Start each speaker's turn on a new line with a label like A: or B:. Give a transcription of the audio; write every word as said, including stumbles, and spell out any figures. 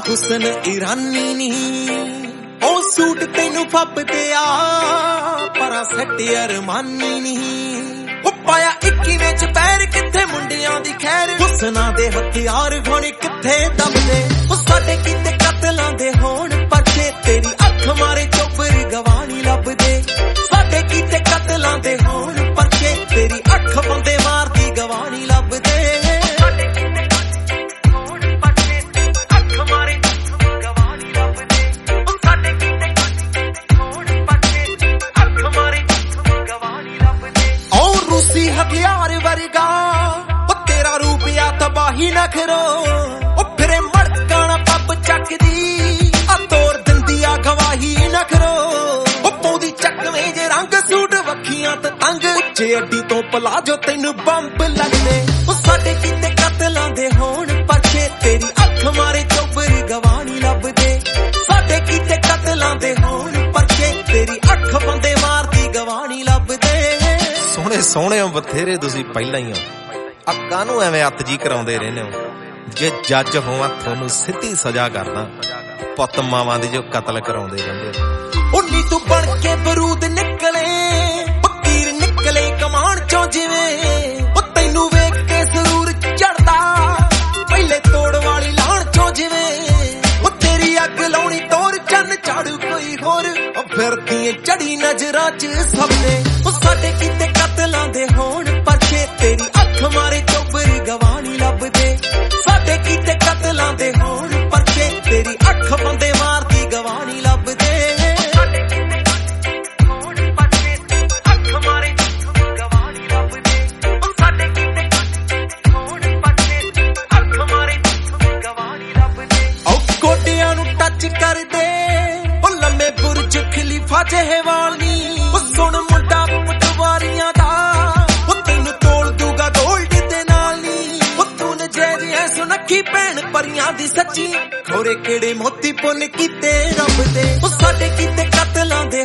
A: हुसन ईरानी नहीं ओ सूट तेनू फपदे आ पर सट अरमानी नहीं ओ पाया इक्कीवें च पैर किथे मुंडियां दी खैर हुसना दे हथियार घोने किथे दबदे ओ साडे कीते कतलां दे होण परछे तेरी अख मारे चोबर गवानी लभदे साडे कीते कतलां दे होण परछे तेरी अख बंदे मारदी गवानी लभदे हथियार वर्गा ओ तेरा रूपिया तबाही न करो ओ फिरे मड़काना पब चकदी आ तोर दिंदिया गवाही न करो ओ पौदी चकवे जे रंग सूट वखियां ते तंग उच्चे अड्डी तो पलाजो तैनू बंब लगदे ओ साडे कीते कतलां दे होण परछे तेरी अख मारे चोबर गवानी लभदे साडे कीते कतलां दे होण परछे तेरी अख बंदे मारदी गवानी लभदे सोहणे सोहणे बथेरे तुसीं पहिलां ही हो आ काहनूं एवें हत्थ जी कराउंदे रहंदे हो जे जज होवां तुहानूं सिੱਧੀ सज़ा करदा पुੱਤ मावां दी जो कतल कराउंदे रहंदे ओ नी तूं बण के बरूद निकले ओ तीर निकले कमान चों जिवें ओ तैनूं वेख के जरूर चढ़दा पहले तोड़ वाली लाण चों जिवें ओ तेरी अग लाउणी तोर चन्न झाड़ू कोई होर ओ फिरदी चढ़ी नजरां च सबने ओ साडे कीते कतलां दे होण परछे तेरी अख मारे चोबर गवानी लभदे साडे कीते कतलां दे होण परछे तेरी अख बंदे मारदी गवानी लभदे साडे कीते होण परछे अख मारे गवानी लभदे ओ साडे कीते होण परछे अख मारे गवानी लभदे ओ गोडियां नूं टच कर दे ओ लम्मे बुरज खलीफा जहे वाली ओ सुण मुंडा पटवारियां दा ओ तैनू तोल दूगा गोल्ड दे नाल नी ओ तू नजैज ऐ सुनखी भैण परियां दी सच्ची खोरे केड़े मोती पुन कीते रब दे ओ साडे कीते कतलां दे